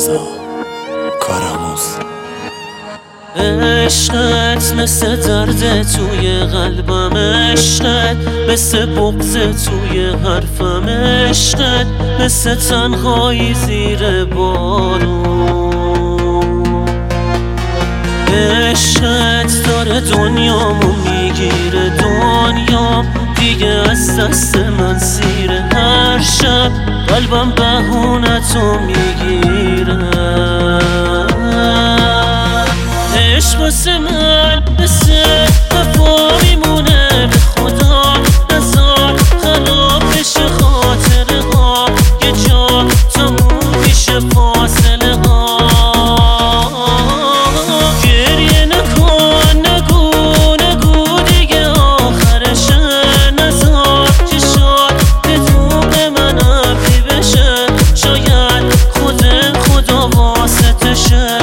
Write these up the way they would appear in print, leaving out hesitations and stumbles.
رضا کارآموز. عشقت مثل درد توی قلبم، عشقت مثل بغض توی حرفم، عشقت مثل تنهایی زیر بارون. عشقت داره دنیامو میگیره، دنیام دیگه از دست من زیره. هر شب قلبم بهونتو میگیره. عشق واسه من مثل وفا میمونه، به خدا نذار خراب بشه خاطره ها، یه جا تموم میشه فاصله ها. گریه نکن، نگو دیگه آخرشه، نذار چشات بدون من ابری بشه، شاید خدا واسطشه.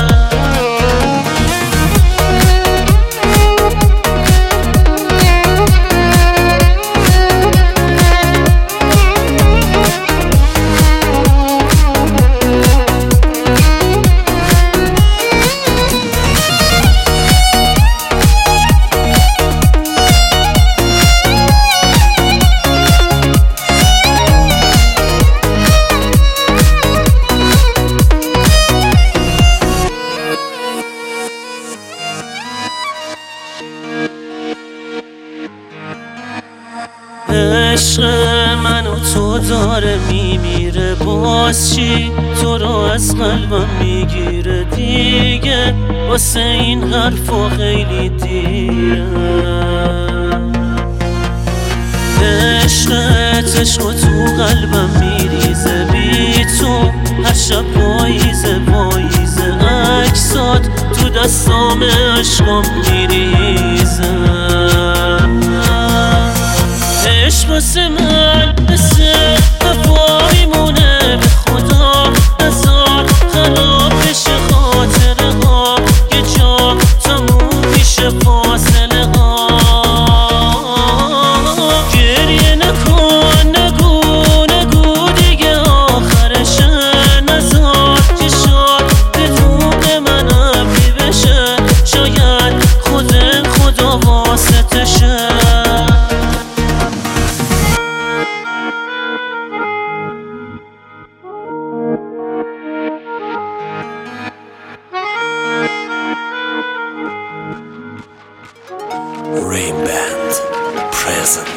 عشق من و تو داره میمیره، باز چی تو رو از قلبم میگیره دیگه، واسه این حرفا خیلی دیره. عشقت عشق و تو قلبم میریزه، بی تو هر شب پاییزه عکسات تو دستام عشقم میریزه. عشق واسه من مثل وفا میمونه، به خدا نذار خراب بشه خاطره ها، یه جا تموم میشه فاصله ها. گریه نکن، نگو دیگه آخرشه، نذار چشات بدون من ابری بشه، شاید خدا واسطشه. Rain Band present.